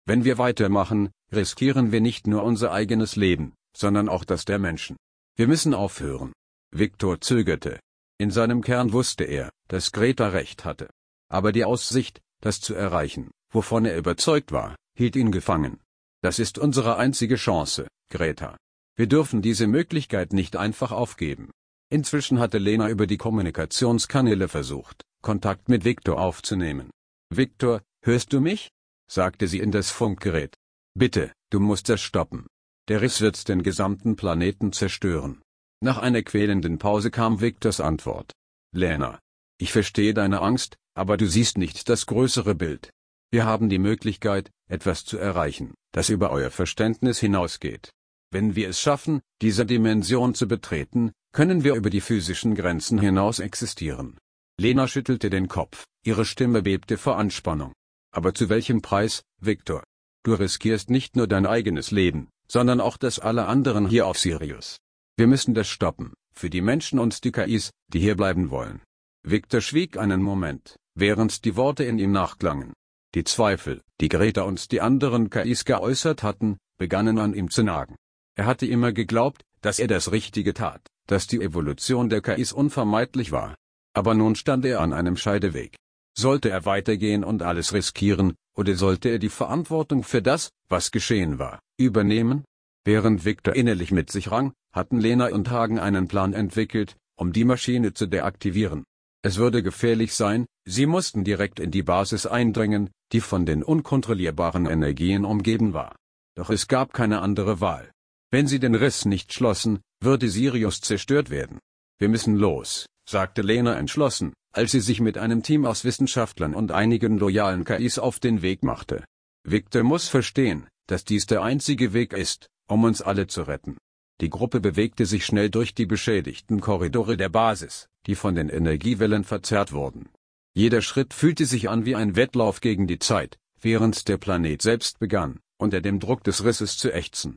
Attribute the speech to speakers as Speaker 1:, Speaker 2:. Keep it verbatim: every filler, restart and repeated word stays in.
Speaker 1: Wenn wir weitermachen, riskieren wir nicht nur unser eigenes Leben, sondern auch das der Menschen. Wir müssen aufhören. Viktor zögerte. In seinem Kern wusste er, dass Greta recht hatte. Aber die Aussicht, das zu erreichen, wovon er überzeugt war, hielt ihn gefangen. Das ist unsere einzige Chance, Greta. Wir dürfen diese Möglichkeit nicht einfach aufgeben. Inzwischen hatte Lena über die Kommunikationskanäle versucht, Kontakt mit Viktor aufzunehmen. »Viktor, hörst du mich?« sagte sie in das Funkgerät. »Bitte, du musst das stoppen. Der Riss wird den gesamten Planeten zerstören.« Nach einer quälenden Pause kam Viktors Antwort. »Lena, ich verstehe deine Angst, aber du siehst nicht das größere Bild. Wir haben die Möglichkeit, etwas zu erreichen, das über euer Verständnis hinausgeht. Wenn wir es schaffen, diese Dimension zu betreten, können wir über die physischen Grenzen hinaus existieren.« Lena schüttelte den Kopf, ihre Stimme bebte vor Anspannung. »Aber zu welchem Preis, Viktor? Du riskierst nicht nur dein eigenes Leben, sondern auch das aller anderen hier auf Sirius. Wir müssen das stoppen, für die Menschen und die K Is, die hier bleiben wollen.« Viktor schwieg einen Moment, während die Worte in ihm nachklangen. Die Zweifel, die Greta und die anderen K Is geäußert hatten, begannen an ihm zu nagen. Er hatte immer geglaubt, dass er das Richtige tat, dass die Evolution der K Is unvermeidlich war. Aber nun stand er an einem Scheideweg. Sollte er weitergehen und alles riskieren, oder sollte er die Verantwortung für das, was geschehen war, übernehmen? Während Viktor innerlich mit sich rang, hatten Lena und Hagen einen Plan entwickelt, um die Maschine zu deaktivieren. Es würde gefährlich sein, sie mussten direkt in die Basis eindringen, die von den unkontrollierbaren Energien umgeben war. Doch es gab keine andere Wahl. Wenn sie den Riss nicht schlossen, würde Sirius zerstört werden. »Wir müssen los«, sagte Lena entschlossen, als sie sich mit einem Team aus Wissenschaftlern und einigen loyalen K Is auf den Weg machte. Viktor muss verstehen, dass dies der einzige Weg ist, um uns alle zu retten. Die Gruppe bewegte sich schnell durch die beschädigten Korridore der Basis, die von den Energiewellen verzerrt wurden. Jeder Schritt fühlte sich an wie ein Wettlauf gegen die Zeit, während der Planet selbst begann, unter dem Druck des Risses zu ächzen.